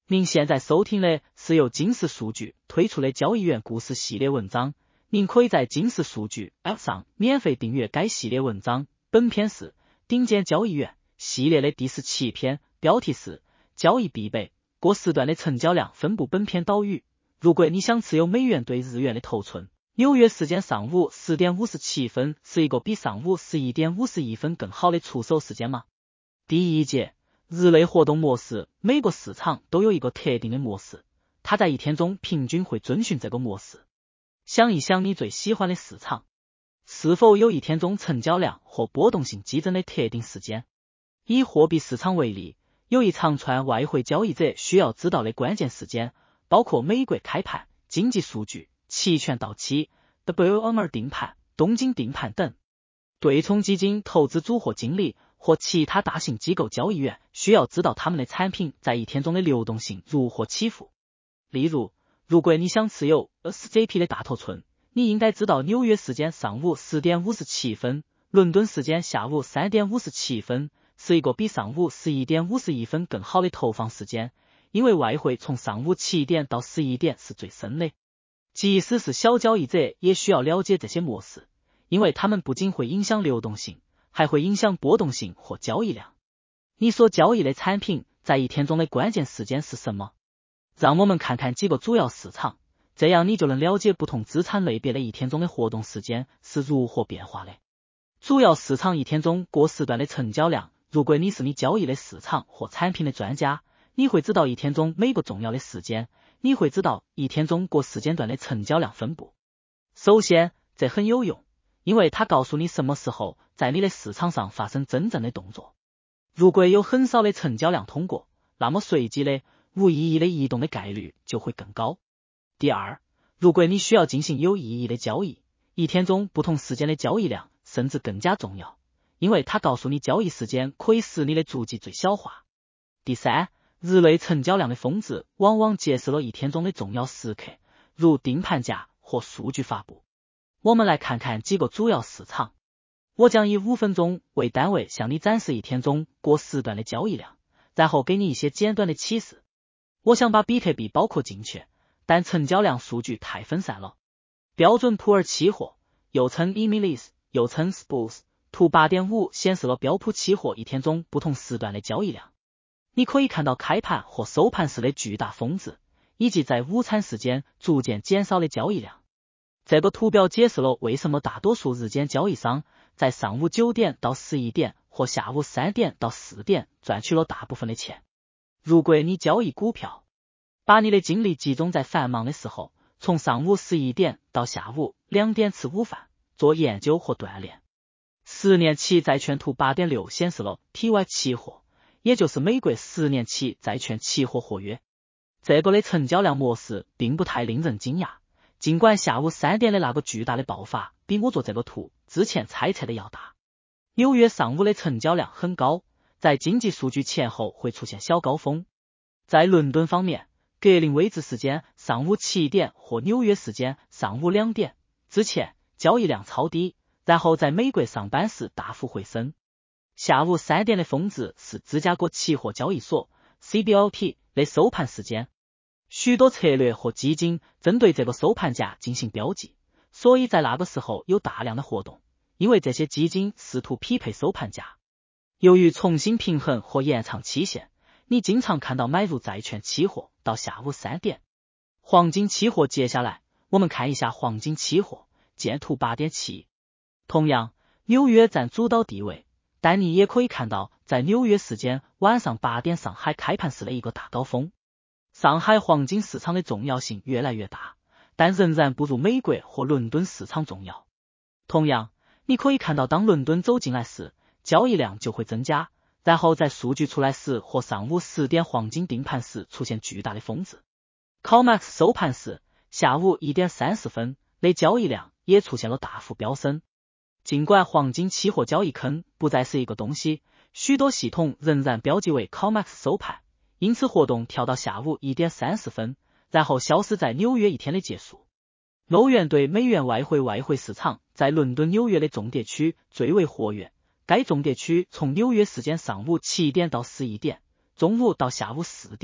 您现在收听的是由金石数据推出的交易员故事系列文章，您可以在金石数据 App 上免费订阅该系列文章。本篇是顶尖交易员系列的第17篇，标题是交易必备，过时段的成交量分布。本篇导语：如果你想持有美元对日元的头寸，纽约时间上午10点57分是一个比上午11点51分更好的出手时间吗？第一节日内活动模式，每个市场都有一个特定的模式，它在一天中平均会遵循这个模式。想一想你最喜欢的市场，是否有一天中成交量或波动性激增的特定时间？以货币市场为例，有一长串外汇交易者需要知道的关键时间，包括美国开盘、经济数据、期权到期、WMR 定盘、东京定盘等。对冲基金投资组合经理或其他大型机构交易员需要知道他们的产品在一天中的流动性如何起伏。例如，如果你想持有 SJP 的大头寸，你应该知道纽约时间上午10点57分，伦敦时间下午3点57分是一个比上午11点51分更好的投放时间，因为外汇从上午7点到11点是最深的。即使是小交易者也需要了解这些模式，因为它们不仅会影响流动性，还会影响波动性或交易量。你所交易的产品在一天中的关键时间是什么？让我们看看几个主要市场，这样你就能了解不同资产类别的一天中的活动时间是如何变化的。主要市场一天中过时段的成交量，如果你是你交易的市场或产品的专家，你会知道一天中每个重要的时间，你会知道一天中各时间段的成交量分布。首先，这很有用，因为它告诉你什么时候在你的市场上发生真正的动作。如果有很少的成交量通过，那么随机的、无意义的移动的概率就会更高。第二，如果你需要进行有意义的交易，一天中不同时间的交易量甚至更加重要，因为它告诉你交易时间可以使你的足迹最小化。第三，日内成交量的峰值往往揭示了一天中的重要时刻，如定盘价或数据发布。我们来看看几个主要市场，我将以5分钟为单位向你展示一天中过时段的交易量，然后给你一些简短的启示。我想把比特币包括进去，但成交量数据太分散了。标准普尔期货，又称 EMILIS， 又称 SPOS， 图 8.5 显示了标普期货一天中不同时段的交易量。你可以看到开盘或收盘时的巨大峰值，以及在午餐时间逐渐减少的交易量。这个图表解释了为什么大多数日间交易商在上午9点到11点或下午3点到4点赚取了大部分的钱。如果你交易股票，把你的精力集中在繁忙的时候，从上午11点到下午2点吃午饭，做研究或锻炼。10年期债券图 8.6 显示了 TY 期货，也就是美国10年期债券期货合约。这个的成交量模式并不太令人惊讶，尽管下午3点的那个巨大的爆发比我做这个图之前猜测的要大。纽约上午的成交量很高，在经济数据前后会出现小高峰。在伦敦方面，格林威治时间上午7点或纽约时间上午2点之前交易量超低，然后在美国上班时大幅回升。下午3点的峰值是芝加哥期货交易所 CBOT 的收盘时间。许多策略和基金针对这个收盘价进行标记，所以在那个时候有大量的活动，因为这些基金试图匹配收盘价。由于重新平衡或延长期限，你经常看到买入债券期货到下午3点。黄金期货，接下来我们看一下黄金期货，见图 8.7。同样，纽约占主导地位，但你也可以看到在纽约时间晚上8点上海开盘时的一个大高峰。上海黄金市场的重要性越来越大，但仍然不如美国或伦敦市场重要。同样，你可以看到当伦敦走进来时，交易量就会增加，然后在数据出来时或上午10点黄金定盘时出现巨大的峰值。COMEX 收盘时下午1点30分的交易量也出现了大幅飙升。尽管黄金期货交易坑不再是一个东西，许多系统仍然标记为 COMEX 收盘，因此活动跳到下午1点30分，然后消失在纽约一天的结束。欧元对美元外汇市场在伦敦纽约的重叠区最为活跃，该重叠区从纽约时间上午7点到11点，中午到下午4点，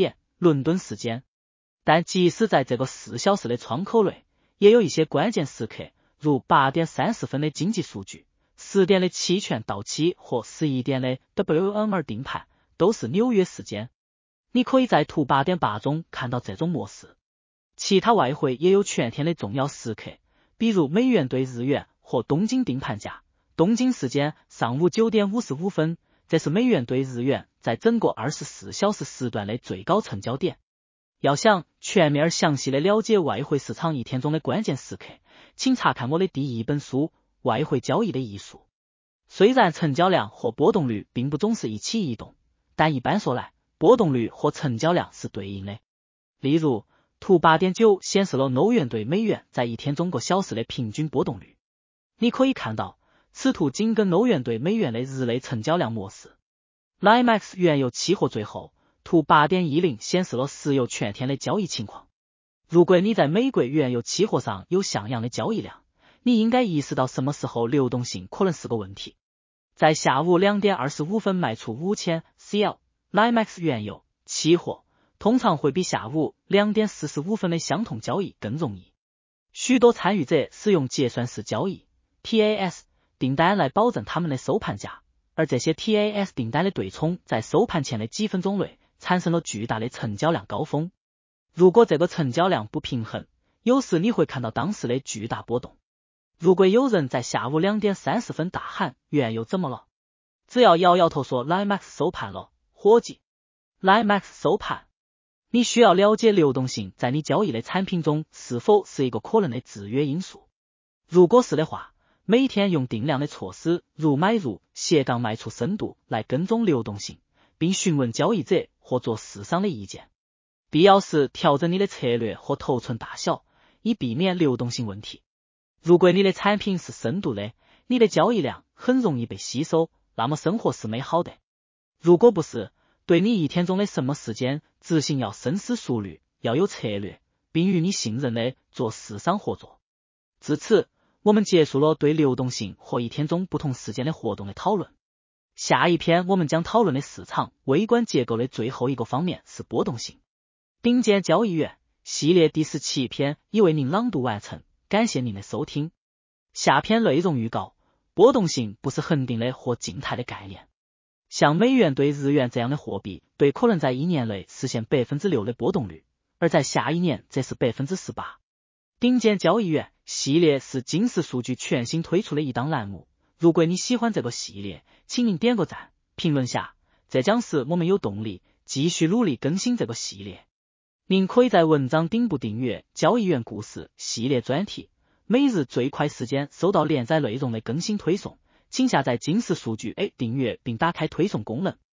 伦敦时间。但即使在这个4小时的窗口内，也有一些关键时刻，如8点30分的经济数据、10点的期权到期和11点的 WMR 定盘，都是纽约时间。你可以在图 8.8 中看到这种模式。其他外汇也有全天的重要时刻，比如美元对日元和东京定盘价。东京时间上午9点55分，这是美元对日元在整个24小时时段的最高成交点。要想全面而详细的了解外汇市场一天中的关键时刻，请查看我的第一本书《外汇交易的艺术》。虽然成交量和波动率并不总是一起移动，但一般说来，波动率和成交量是对应的。例如，图 8.9 显示了欧元对美元在一天中个小时的平均波动率。你可以看到，此图紧跟欧元对美元的日内成交量模式。NYMEX 原油期货最后，图 8.10 显示了石油全天的交易情况。如果你在美国原油期货上有像样的交易量，你应该意识到什么时候流动性可能是个问题。在下午2点25分卖出5000 CL NYMEX 原油期货，通常会比下午2点45分的相同交易更容易。许多参与者使用结算式交易 TAS 订单来保证他们的收盘价，而这些 TAS 订单的对冲在收盘前的几分钟内产生了巨大的成交量高峰。如果这个成交量不平衡，有时你会看到当时的巨大波动。如果有人在下午2点30分大喊原油怎么了，只要摇摇头说 NYMEX 收盘了，伙计。NYMEX 收盘。你需要了解流动性在你交易的产品中是否是一个可能的制约因素。如果是的话，每天用定量的措施，如买入/卖出深度来跟踪流动性，并询问交易者或做市商的意见。必要时调整你的策略和头寸大小，以避免流动性问题。如果你的产品是深度的，你的交易量很容易被吸收，那么生活是美好的。如果不是，对你一天中的什么时间执行要深思熟虑，要有策略，并与你信任的做市商合作。至此，我们结束了对流动性和一天中不同时间的活动的讨论。下一篇我们将讨论的市场微观结构的最后一个方面是波动性。顶尖交易员系列第17篇已为您朗读完成，感谢您的收听。下篇内容预告：波动性不是恒定的或静态的概念。像美元对日元这样的货币，对可能在一年内实现 6% 的波动率，而在下一年则是 18%。顶尖交易员系列是金石数据全新推出的一档栏目。如果你喜欢这个系列，请您点个赞，评论下，这将使我们有动力继续努力更新这个系列。您可以在文章顶部订阅交易员故事系列专题，每日最快时间收到连载内容的更新推送。请下载金石数据 A 订阅并打开推送功能。